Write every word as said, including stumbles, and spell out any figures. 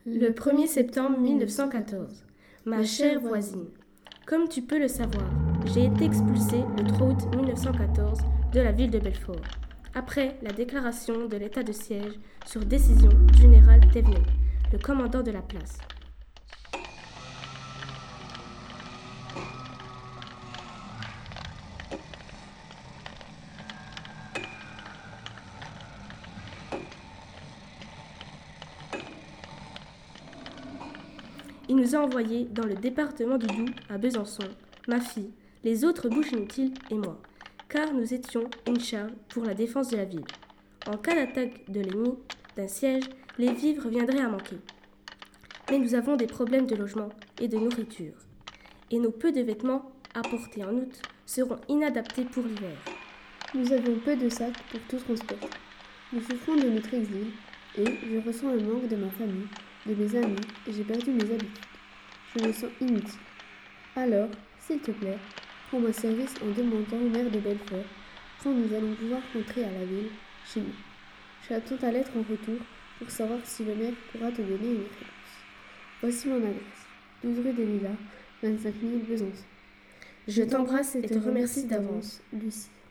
Le premier septembre mille neuf cent quatorze. Ma chère voisine, comme tu peux le savoir, j'ai été expulsée le trois août mille neuf cent quatorze de la ville de Belfort, après la déclaration de l'état de siège sur décision du général Thévenet, le commandant de la place. Il nous a envoyés dans le département du Doubs, à Besançon, ma fille, les autres bouches inutiles et moi, car nous étions une charge pour la défense de la ville. En cas d'attaque de l'ennemi, d'un siège, les vivres viendraient à manquer. Mais nous avons des problèmes de logement et de nourriture, et nos peu de vêtements apportés en août seront inadaptés pour l'hiver. Nous avons peu de sacs pour tout transporter. Nous souffrons de notre exil, et je ressens le manque de ma famille, de mes amis, et j'ai perdu mes habitudes. Je me sens inutile. Alors, s'il te plaît, prends-moi service en demandant au maire de Belfort quand nous allons pouvoir rentrer à la ville, chez nous. J'attends ta lettre en retour pour savoir si le maire pourra te donner une réponse. Voici mon adresse, douze rue des Lilas, vingt-cinq mille Besançon. Je t'embrasse et te remercie d'avance, Lucie.